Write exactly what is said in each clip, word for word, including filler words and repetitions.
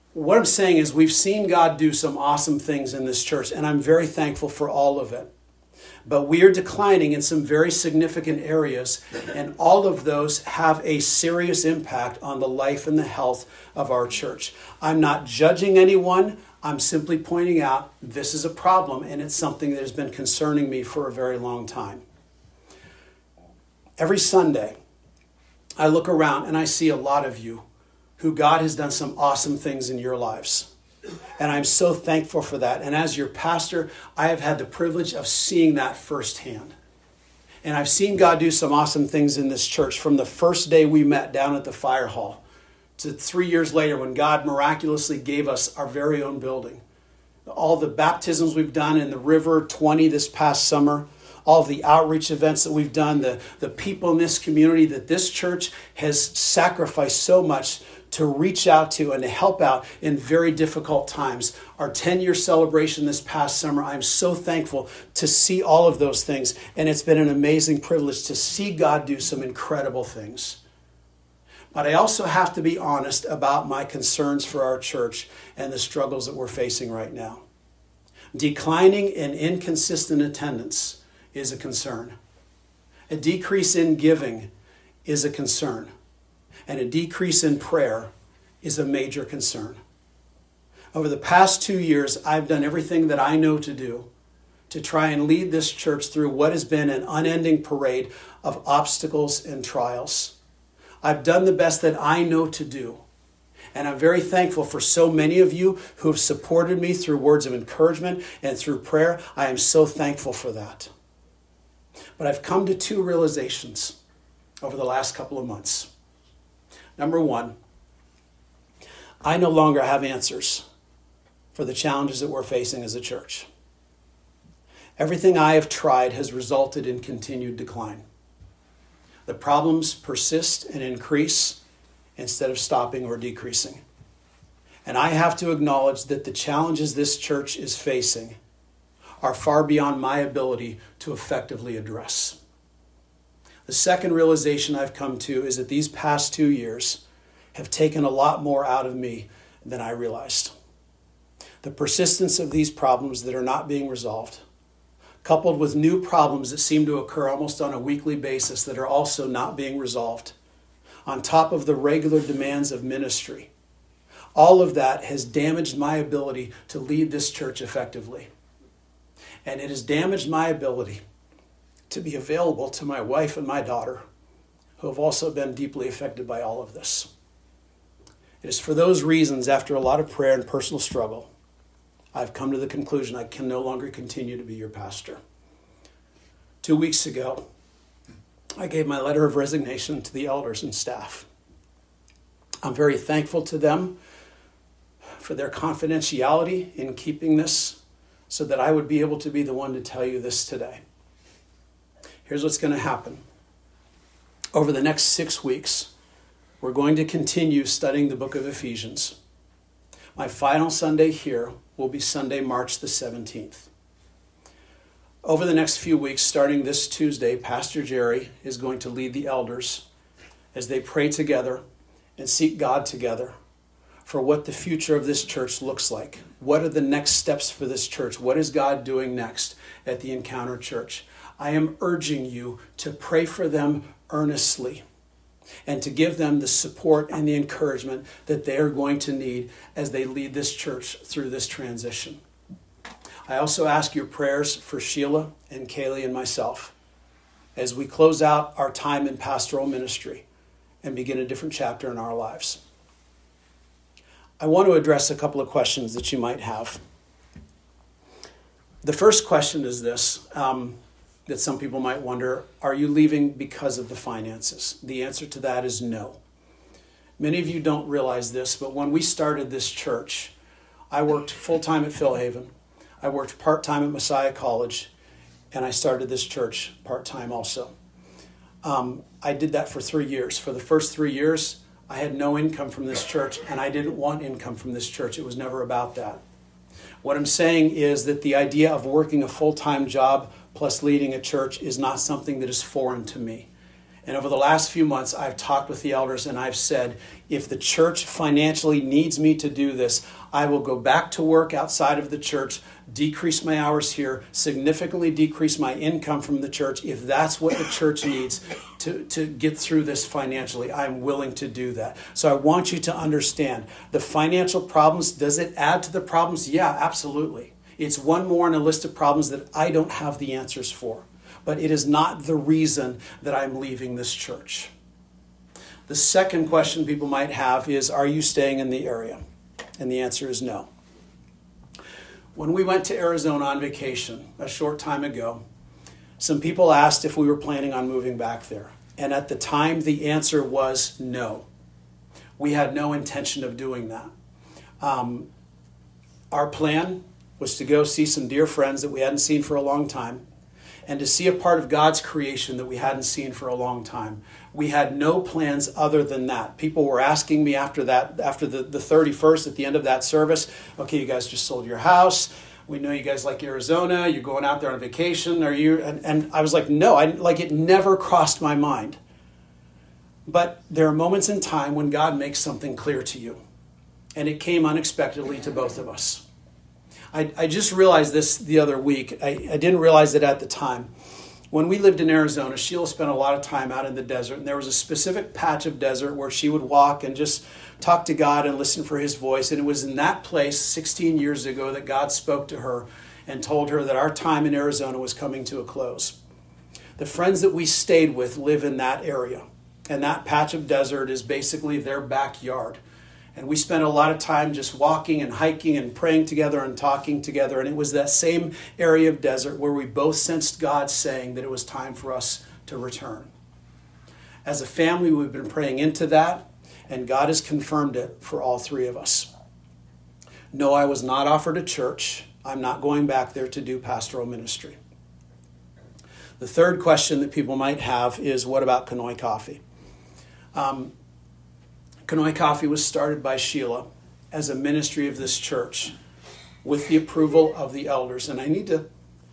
what I'm saying is we've seen God do some awesome things in this church, and I'm very thankful for all of it. But we are declining in some very significant areas, and all of those have a serious impact on the life and the health of our church. I'm not judging anyone. I'm simply pointing out this is a problem, and it's something that has been concerning me for a very long time. Every Sunday, I look around and I see a lot of you who God has done some awesome things in your lives. And I'm so thankful for that. And as your pastor, I have had the privilege of seeing that firsthand. And I've seen God do some awesome things in this church from the first day we met down at the fire hall to three years later when God miraculously gave us our very own building. All the baptisms we've done in the River twenty this past summer, all of the outreach events that we've done, the, the people in this community that this church has sacrificed so much to reach out to and to help out in very difficult times. Our ten-year celebration this past summer, I'm so thankful to see all of those things. And it's been an amazing privilege to see God do some incredible things. But I also have to be honest about my concerns for our church and the struggles that we're facing right now. Declining and inconsistent attendance is a concern. A decrease in giving is a concern. And a decrease in prayer is a major concern. Over the past two years, I've done everything that I know to do to try and lead this church through what has been an unending parade of obstacles and trials. I've done the best that I know to do. And I'm very thankful for so many of you who have supported me through words of encouragement and through prayer. I am so thankful for that. But I've come to two realizations over the last couple of months. Number one, I no longer have answers for the challenges that we're facing as a church. Everything I have tried has resulted in continued decline. The problems persist and increase instead of stopping or decreasing. And I have to acknowledge that the challenges this church is facing are far beyond my ability to effectively address. The second realization I've come to is that these past two years have taken a lot more out of me than I realized. The persistence of these problems that are not being resolved, coupled with new problems that seem to occur almost on a weekly basis that are also not being resolved, on top of the regular demands of ministry, all of that has damaged my ability to lead this church effectively. And it has damaged my ability to be available to my wife and my daughter, who have also been deeply affected by all of this. It is for those reasons, after a lot of prayer and personal struggle, I've come to the conclusion I can no longer continue to be your pastor. Two weeks ago, I gave my letter of resignation to the elders and staff. I'm very thankful to them for their confidentiality in keeping this so that I would be able to be the one to tell you this today. Here's what's going to happen. Over the next six weeks, we're going to continue studying the book of Ephesians. My final Sunday here will be Sunday, March the seventeenth. Over the next few weeks, starting this Tuesday, Pastor Jerry is going to lead the elders as they pray together and seek God together for what the future of this church looks like. What are the next steps for this church? What is God doing next at the Encounter Church? I am urging you to pray for them earnestly and to give them the support and the encouragement that they are going to need as they lead this church through this transition. I also ask your prayers for Sheila and Kaylee and myself as we close out our time in pastoral ministry and begin a different chapter in our lives. I want to address a couple of questions that you might have. The first question is this, um, that some people might wonder, are you leaving because of the finances? The answer to that is no. Many of you don't realize this, but when we started this church, I worked full-time at Philhaven. I worked part-time at Messiah College, and I started this church part-time also. Um, I did that for three years. For the first three years, I had no income from this church, and I didn't want income from this church. It was never about that. What I'm saying is that the idea of working a full-time job plus leading a church is not something that is foreign to me. And over the last few months, I've talked with the elders and I've said, if the church financially needs me to do this, I will go back to work outside of the church, decrease my hours here, significantly decrease my income from the church. If that's what the church needs to, to get through this financially, I'm willing to do that. So I want you to understand the financial problems. Does it add to the problems? Yeah, absolutely. It's one more on a list of problems that I don't have the answers for. But it is not the reason that I'm leaving this church. The second question people might have is, are you staying in the area? And the answer is no. When we went to Arizona on vacation a short time ago, some people asked if we were planning on moving back there. And at the time, the answer was no. We had no intention of doing that. Um, our plan was to go see some dear friends that we hadn't seen for a long time, and to see a part of God's creation that we hadn't seen for a long time. We had no plans other than that. People were asking me after that, after the, the thirty-first, at the end of that service, okay, you guys just sold your house. We know you guys like Arizona. You're going out there on vacation. Are you? And, and I was like, no, I, like it never crossed my mind. But there are moments in time when God makes something clear to you. And it came unexpectedly to both of us. I, I just realized this the other week. I, I didn't realize it at the time. When we lived in Arizona, Sheila spent a lot of time out in the desert, and there was a specific patch of desert where she would walk and just talk to God and listen for his voice. And it was in that place sixteen years ago that God spoke to her and told her that our time in Arizona was coming to a close. The friends that we stayed with live in that area, and that patch of desert is basically their backyard. And we spent a lot of time just walking and hiking and praying together and talking together. And it was that same area of desert where we both sensed God saying that it was time for us to return. As a family, we've been praying into that, and God has confirmed it for all three of us. No, I was not offered a church. I'm not going back there to do pastoral ministry. The third question that people might have is, what about Conoy Coffee? Um, Conoy Coffee was started by Sheila as a ministry of this church with the approval of the elders. And I need to,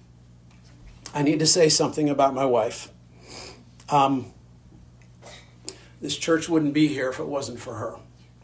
I need to say something about my wife. Um, this church wouldn't be here if it wasn't for her.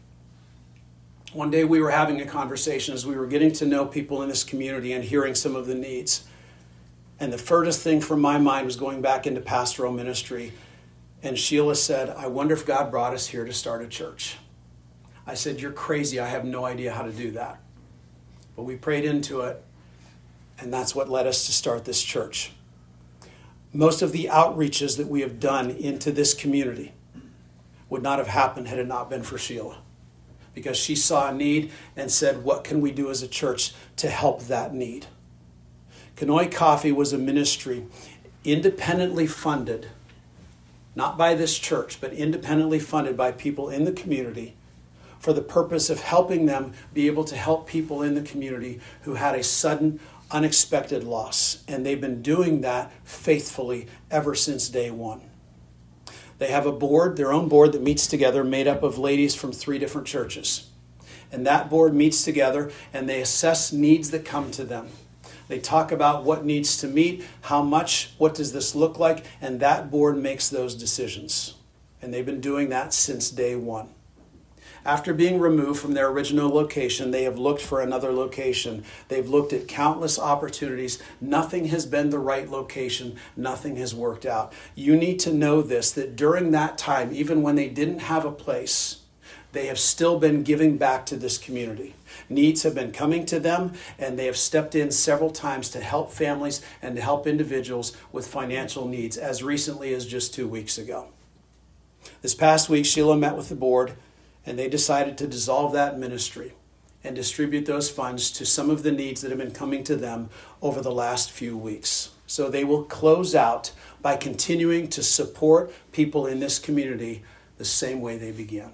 One day we were having a conversation as we were getting to know people in this community and hearing some of the needs. And the furthest thing from my mind was going back into pastoral ministry. And Sheila said, I wonder if God brought us here to start a church. I said, you're crazy. I have no idea how to do that. But we prayed into it, and that's what led us to start this church. Most of the outreaches that we have done into this community would not have happened had it not been for Sheila, because she saw a need and said, what can we do as a church to help that need? Conoy Coffee was a ministry independently funded, not by this church, but independently funded by people in the community for the purpose of helping them be able to help people in the community who had a sudden, unexpected loss. And they've been doing that faithfully ever since day one. They have a board, their own board that meets together, made up of ladies from three different churches. And that board meets together and they assess needs that come to them. They talk about what needs to meet, how much, what does this look like, and that board makes those decisions. And they've been doing that since day one. After being removed from their original location, they have looked for another location. They've looked at countless opportunities. Nothing has been the right location. Nothing has worked out. You need to know this, that during that time, even when they didn't have a place, they have still been giving back to this community. Needs have been coming to them, and they have stepped in several times to help families and to help individuals with financial needs, as recently as just two weeks ago. This past week, Sheila met with the board, and they decided to dissolve that ministry and distribute those funds to some of the needs that have been coming to them over the last few weeks. So they will close out by continuing to support people in this community the same way they began.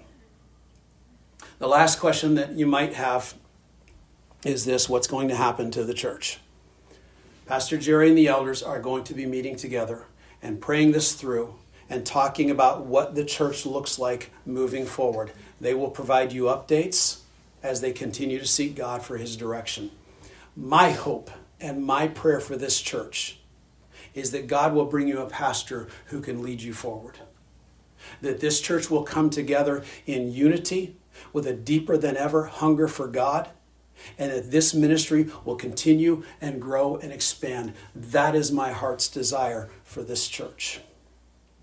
The last question that you might have is this: what's going to happen to the church? Pastor Jerry and the elders are going to be meeting together and praying this through and talking about what the church looks like moving forward. They will provide you updates as they continue to seek God for his direction. My hope and my prayer for this church is that God will bring you a pastor who can lead you forward. that this church will come together in unity with a deeper than ever hunger for God, and that this ministry will continue and grow and expand. That is my heart's desire for this church.